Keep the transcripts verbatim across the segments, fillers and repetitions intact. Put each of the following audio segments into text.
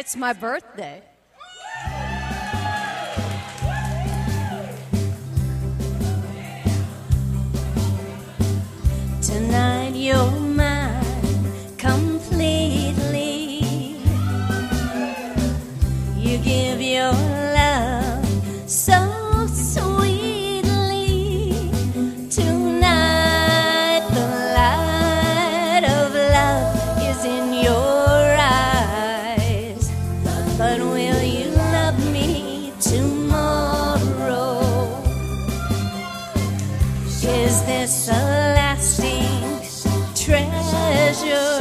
It's my birthday. Tonight you're mine completely. You give your love so sweetly. Tonight the light of love is in your eyes. But will you love me tomorrow? Is this a lasting treasure,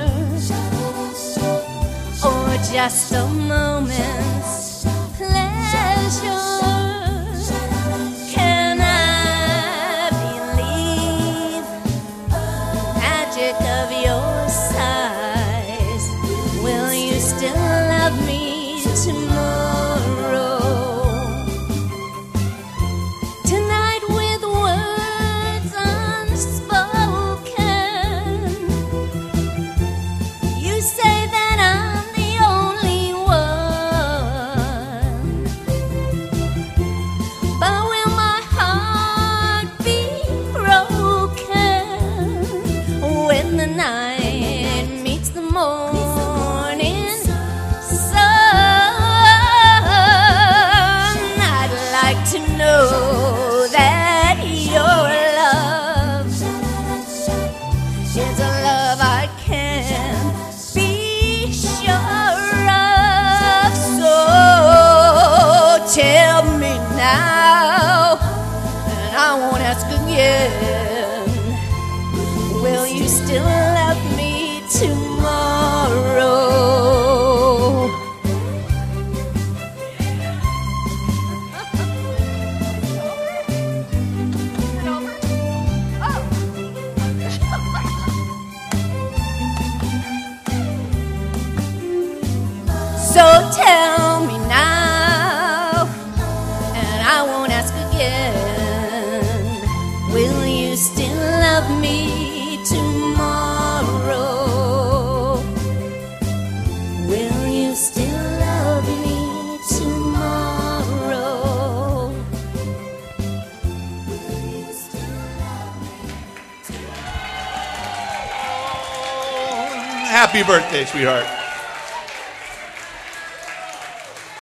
or just a moment's pleasure? Can I believe magic of your size? Will you still love me tomorrow? Tonight with words unspoken, you say that I'm the only one. But will my heart be broken when the night meets the morning sun? I'd like to know that your love is a love I can be sure of. So tell me now, and I won't ask again, will you still love me tomorrow? So tell me now, and I won't ask again, will you still love me tomorrow? Will you still love me tomorrow? Will you still love me tomorrow? Happy birthday, sweetheart.